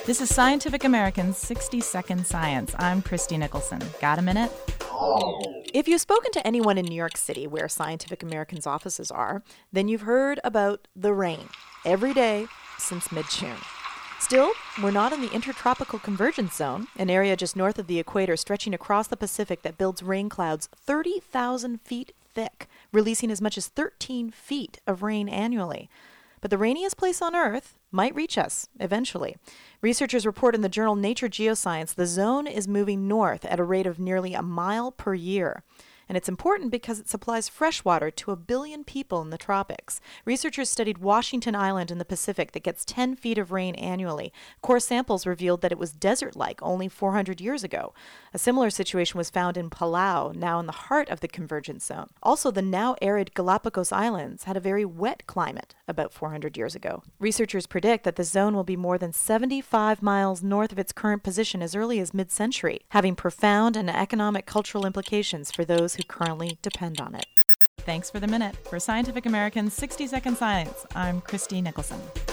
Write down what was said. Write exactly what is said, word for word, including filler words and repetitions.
This is Scientific American's sixty second Science. I'm Christy Nicholson. Got a minute? If you've spoken to anyone in New York City, where Scientific American's offices are, then you've heard about the rain every day since mid-June. Still, we're not in the Intertropical Convergence Zone, an area just north of the equator stretching across the Pacific that builds rain clouds thirty thousand feet thick, releasing as much as thirteen feet of rain annually. But the rainiest place on Earth might reach us eventually. Researchers report in the journal Nature Geoscience the zone is moving north at a rate of nearly a mile per year. And it's important because it supplies fresh water to a billion people in the tropics. Researchers studied Washington Island in the Pacific that gets ten feet of rain annually. Core samples revealed that it was desert-like only four hundred years ago. A similar situation was found in Palau, now in the heart of the convergence zone. Also, the now arid Galapagos Islands had a very wet climate about four hundred years ago. Researchers predict that the zone will be more than seventy-five miles north of its current position as early as mid-century, having profound and economic cultural implications for those who currently depend on it. Thanks for the minute. For Scientific American's sixty second Science, I'm Christy Nicholson.